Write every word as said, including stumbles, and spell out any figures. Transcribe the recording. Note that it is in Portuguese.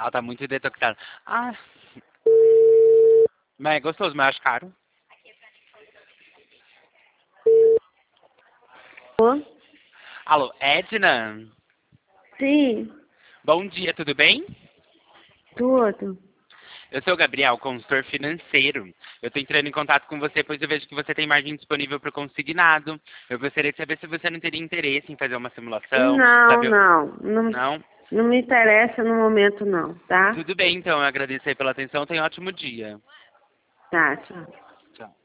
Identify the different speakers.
Speaker 1: Ela tá muito detoxada. Ah, mas é gostoso, mas eu acho caro.
Speaker 2: Ô,
Speaker 1: Alô, Edna?
Speaker 2: sim,
Speaker 1: Bom dia, tudo bem?
Speaker 2: tudo.
Speaker 1: Eu sou o Gabriel, consultor financeiro. Eu tô entrando em contato com você, pois eu vejo que você tem margem disponível para consignado. Eu gostaria de saber se você não teria interesse em fazer uma simulação,
Speaker 2: Não,
Speaker 1: saber...
Speaker 2: não, não,
Speaker 1: Não?
Speaker 2: não me interessa no momento não, tá?
Speaker 1: Tudo bem, então. Eu agradeço aí pela atenção. Tenha um ótimo dia.
Speaker 2: Tá, tchau.
Speaker 1: Tchau.